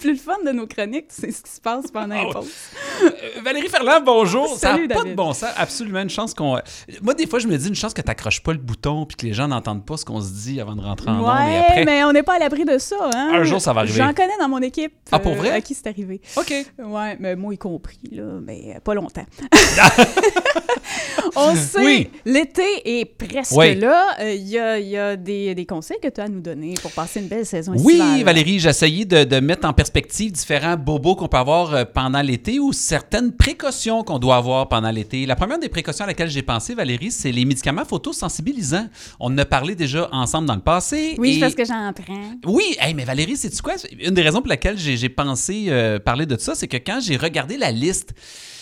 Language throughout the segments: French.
plus le fun de nos chroniques, c'est ce qui se passe pendant les pauses. Valérie Ferland, bonjour. Salut, ça n'a pas David. de bon sens. Absolument une chance qu'on... Moi, des fois, je me dis une chance que tu n'accroches pas le bouton puis que les gens n'entendent pas ce qu'on se dit avant de rentrer en ondes. Et après... mais on n'est pas à l'abri de ça. Hein? Un jour, ça va arriver. J'en connais dans mon équipe. Ah, pour vrai? À qui c'est arrivé. OK. Ouais, mais moi y compris, là, mais pas longtemps. On sait, Oui. l'été est presque Oui. là. Il y a des conseils que tu as à nous donner pour passer une belle saison Oui, estivale. Valérie, j'ai essayé de mettre en perspective différents bobos qu'on peut avoir pendant l'été ou certaines précautions qu'on doit avoir pendant l'été. La première des précautions à laquelle j'ai pensé, Valérie, c'est les médicaments photosensibilisants. On en a parlé déjà ensemble dans le passé. Oui, et... parce que j'en prends. Oui, hey, mais Valérie, sais-tu quoi? Une des raisons pour laquelle j'ai pensé parler de ça, c'est que quand j'ai regardé la liste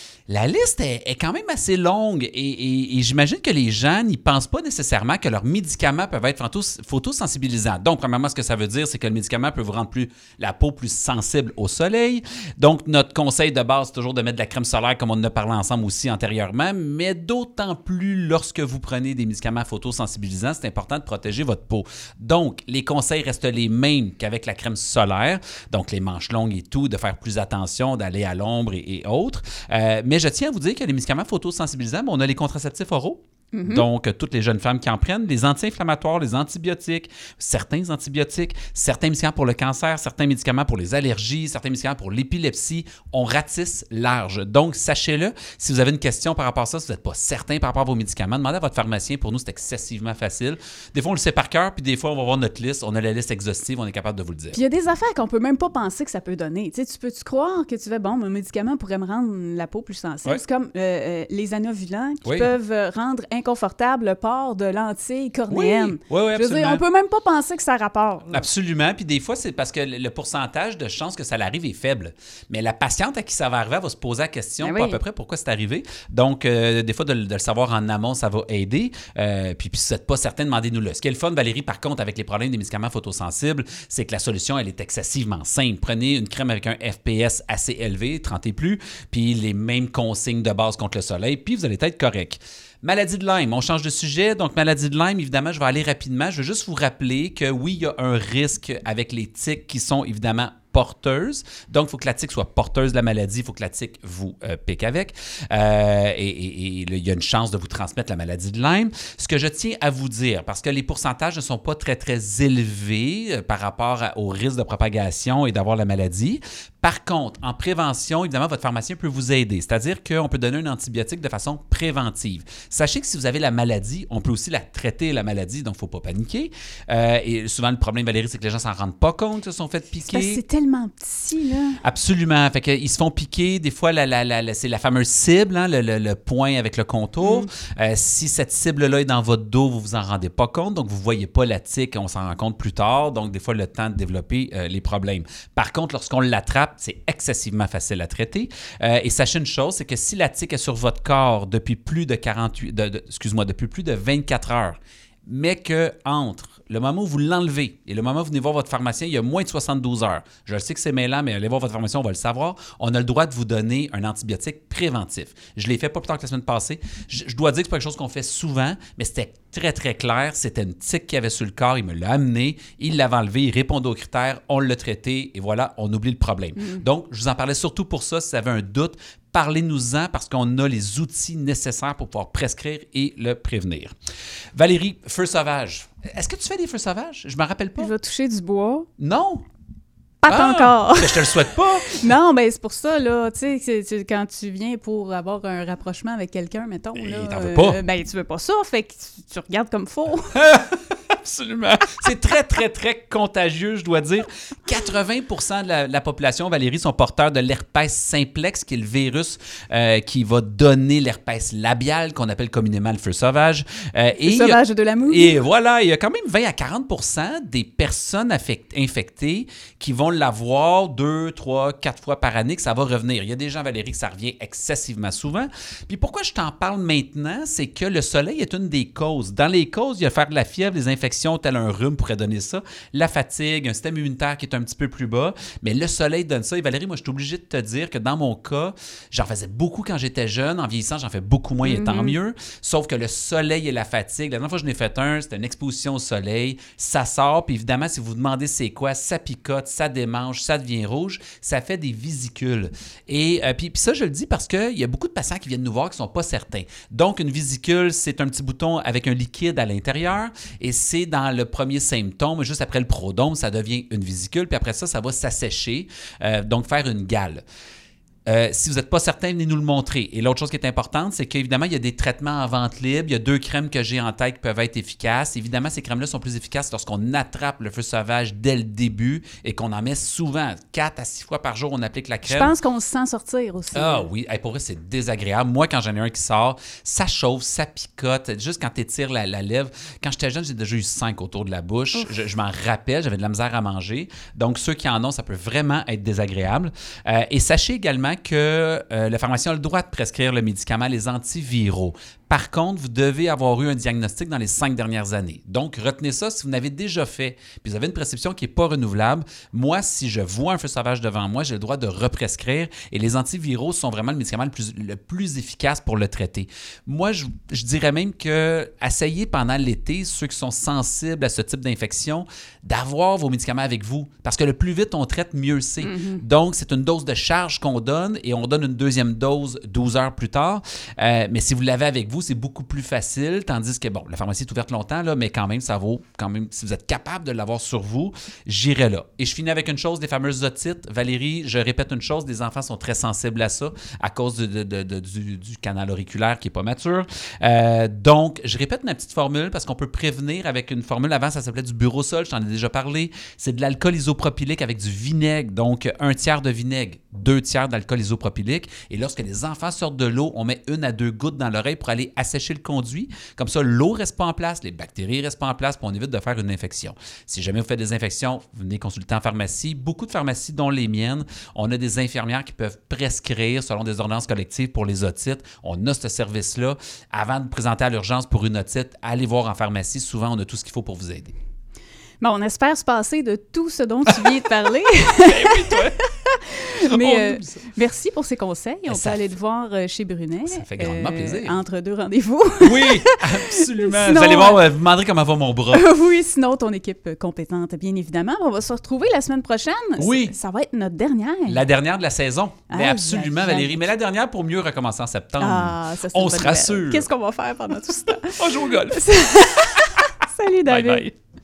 est quand même assez longue et j'imagine que les gens n'y pensent pas nécessairement que leurs médicaments peuvent être photosensibilisants. Donc, premièrement, ce que ça veut dire, c'est que le médicament peut vous rendre la peau plus sensible au soleil. Donc, notre conseil de base, c'est toujours de mettre de la crème solaire, comme on en a parlé ensemble aussi antérieurement, mais d'autant plus lorsque vous prenez des médicaments photosensibilisants, c'est important de protéger votre peau. Donc, les conseils restent les mêmes qu'avec la crème solaire, donc les manches longues et tout, de faire plus attention, d'aller à l'ombre et autres. Mais je tiens à vous dire que les médicaments photosensibilisants, on a les contraceptifs oraux. Mm-hmm. Donc, toutes les jeunes femmes qui en prennent, les anti-inflammatoires, les antibiotiques, certains médicaments pour le cancer, certains médicaments pour les allergies, certains médicaments pour l'épilepsie, on ratisse large. Donc, sachez-le, si vous avez une question par rapport à ça, si vous n'êtes pas certain par rapport à vos médicaments, demandez à votre pharmacien. Pour nous, c'est excessivement facile. Des fois, on le sait par cœur, puis des fois, on va voir notre liste, on a la liste exhaustive, on est capable de vous le dire. Puis il y a des affaires qu'on peut même pas penser que ça peut donner. Tu sais, tu peux-tu croire que tu fais, bon, mon médicament pourrait me rendre la peau plus sensible? Ouais. C'est comme les anovulants qui Oui. peuvent rendre inconfortable le port de lentilles cornéennes. Oui, Je veux absolument. dire, on peut même pas penser que ça rapporte. là. Absolument. Puis des fois, c'est parce que le pourcentage de chances que ça l'arrive est faible. Mais la patiente à qui ça va arriver, elle va se poser la question Ben pas oui. à peu près pourquoi c'est arrivé. Donc, des fois, de le savoir en amont, ça va aider. Puis si vous n'êtes pas certain, demandez-nous-le. Ce qui est le fun, Valérie, par contre, avec les problèmes des médicaments photosensibles, c'est que la solution, elle est excessivement simple. Prenez une crème avec un FPS assez élevé, 30 et plus, puis les mêmes consignes de base contre le soleil, puis vous allez être correct. Maladie de Lyme, on change de sujet. Donc, maladie de Lyme, évidemment, je vais aller rapidement. Je veux juste vous rappeler que oui, il y a un risque avec les tiques qui sont évidemment porteuse. Donc, il faut que la tique soit porteuse de la maladie. Il faut que la tique vous pique avec. Et il y a une chance de vous transmettre la maladie de Lyme. Ce que je tiens à vous dire, parce que les pourcentages ne sont pas très, très élevés par rapport au risque de propagation et d'avoir la maladie. Par contre, en prévention, évidemment, votre pharmacien peut vous aider. C'est-à-dire qu'on peut donner un antibiotique de façon préventive. Sachez que si vous avez la maladie, on peut aussi la traiter, la maladie, donc il ne faut pas paniquer. Et souvent, le problème, Valérie, c'est que les gens ne s'en rendent pas compte qu'ils se sont fait piquer. C'est parce que c'est tellement petit, là. Absolument. Fait qu'ils se font piquer. Des fois, c'est la fameuse cible, hein, le point avec le contour. Si cette cible-là est dans votre dos, vous ne vous en rendez pas compte. Donc, vous ne voyez pas la tique. On s'en rend compte plus tard. Donc, des fois, le temps de développer les problèmes. Par contre, lorsqu'on l'attrape, c'est excessivement facile à traiter. Et sachez une chose, c'est que si la tique est sur votre corps depuis plus de depuis plus de 24 heures, mais que entre le moment où vous l'enlevez et le moment où vous venez voir votre pharmacien, il y a moins de 72 heures. Je sais que c'est mêlant, mais allez voir votre pharmacien, on va le savoir. On a le droit de vous donner un antibiotique préventif. Je l'ai fait pas plus tard que la semaine passée. Je dois dire que c'est pas quelque chose qu'on fait souvent, mais c'était très, très clair. C'était une tique qu'il avait sur le corps. Il me l'a amené. Il l'avait enlevé. Il répondait aux critères. On l'a traité. Et voilà, on oublie le problème. Donc, je vous en parlais surtout pour ça. Si vous avez un doute, parlez-nous-en parce qu'on a les outils nécessaires pour pouvoir prescrire et le prévenir. Valérie, feu sauvage. Est-ce que tu fais des feux sauvages? Je ne me rappelle pas. Je vais toucher du bois. Non? Pas encore. Mais je te le souhaite pas. Non, mais c'est pour ça, là, tu sais, quand tu viens pour avoir un rapprochement avec quelqu'un, mettons, Et là, t'en veux pas. ben, tu veux pas ça, fait que tu regardes comme faux. Absolument. C'est très, très, très contagieux, je dois dire. 80% de la population, Valérie, sont porteurs de l'herpès simplex, qui est le virus qui va donner l'herpès labial, qu'on appelle communément le feu sauvage. Le sauvage de l'amour. Et voilà, il y a quand même 20 à 40% des personnes infectées qui vont l'avoir 2, 3, 4 fois par année, que ça va revenir. Il y a des gens, Valérie, que ça revient excessivement souvent. Puis pourquoi je t'en parle maintenant, c'est que le soleil est une des causes. Dans les causes, il y a faire de la fièvre, les infections infection, tel un rhume pourrait donner ça. La fatigue, un système immunitaire qui est un petit peu plus bas. Mais le soleil donne ça. Et Valérie, moi, je suis obligée de te dire que dans mon cas, j'en faisais beaucoup quand j'étais jeune. En vieillissant, j'en fais beaucoup moins et tant mieux. Sauf que le soleil et la fatigue, la dernière fois que je n'ai fait c'était une exposition au soleil. Ça sort. Puis évidemment, si vous vous demandez c'est quoi, ça picote, ça démange, ça devient rouge. Ça fait des vésicules. Et puis ça, je le dis parce qu'il y a beaucoup de patients qui viennent nous voir qui ne sont pas certains. Donc, une vésicule, c'est un petit bouton avec un liquide à l'intérieur. Et c'est dans le premier symptôme, juste après le prodrome, ça devient une vésicule. Puis après ça, ça va s'assécher, donc faire une gale. Si vous n'êtes pas certain, venez nous le montrer. Et l'autre chose qui est importante, c'est qu'évidemment, il y a des traitements en vente libre. Il y a 2 crèmes que j'ai en tête qui peuvent être efficaces. Évidemment, ces crèmes-là sont plus efficaces lorsqu'on attrape le feu sauvage dès le début et qu'on en met souvent. 4 à 6 fois par jour, on applique la crème. Je pense qu'on se sent sortir aussi. Ah oui, pour vrai, c'est désagréable. Moi, quand j'en ai un qui sort, ça chauffe, ça picote. Juste quand tu étires la lèvre. Quand j'étais jeune, j'ai déjà eu 5 autour de la bouche. Je m'en rappelle, j'avais de la misère à manger. Donc, ceux qui en ont, ça peut vraiment être désagréable. Et sachez également que le pharmacien a le droit de prescrire le médicament, les antiviraux. Par contre, vous devez avoir eu un diagnostic dans les 5 dernières années. Donc, retenez ça si vous n'avez déjà fait, puis vous avez une prescription qui n'est pas renouvelable. Moi, si je vois un feu sauvage devant moi, j'ai le droit de represcrire et les antiviraux sont vraiment le médicament le plus efficace pour le traiter. Moi, je dirais même que essayez pendant l'été, ceux qui sont sensibles à ce type d'infection, d'avoir vos médicaments avec vous parce que le plus vite on traite, mieux c'est. Donc, c'est une dose de charge qu'on donne et on donne une deuxième dose 12 heures plus tard. Mais si vous l'avez avec vous, c'est beaucoup plus facile, tandis que, bon, la pharmacie est ouverte longtemps, là, mais quand même, ça vaut, si vous êtes capable de l'avoir sur vous, j'irai là. Et je finis avec une chose, les fameuses otites. Valérie, je répète une chose, les enfants sont très sensibles à ça à cause du canal auriculaire qui n'est pas mature. Donc, je répète ma petite formule parce qu'on peut prévenir avec une formule. Avant, ça s'appelait du Burosol, je t'en ai déjà parlé. C'est de l'alcool isopropylique avec du vinaigre, donc 1 tiers de vinaigre, 2 tiers d'alcool isopropylique. Et lorsque les enfants sortent de l'eau, on met 1 à 2 gouttes dans l'oreille pour aller assécher le conduit. Comme ça, l'eau ne reste pas en place, les bactéries ne restent pas en place, puis on évite de faire une infection. Si jamais vous faites des infections, venez consulter en pharmacie. Beaucoup de pharmacies, dont les miennes, on a des infirmières qui peuvent prescrire selon des ordonnances collectives pour les otites. On a ce service-là. Avant de présenter à l'urgence pour une otite, allez voir en pharmacie. Souvent, on a tout ce qu'il faut pour vous aider. Bon, on espère se passer de tout ce dont tu viens de parler. Ben oui, toi! Mais merci pour ces conseils. On peut aller te voir chez Brunet. Ça fait grandement plaisir. Entre 2 rendez-vous. Oui, absolument. Sinon, vous allez voir, vous me demanderez comment va mon bras. Oui, sinon ton équipe compétente, bien évidemment. On va se retrouver la semaine prochaine. Oui. Ça va être notre dernière. La dernière de la saison. Mais absolument, Valérie. Mais la dernière pour mieux recommencer en septembre. Ah, ça, c'est on se rassure. Qu'est-ce qu'on va faire pendant tout ce temps? On joue au golf. Salut, David. Bye bye.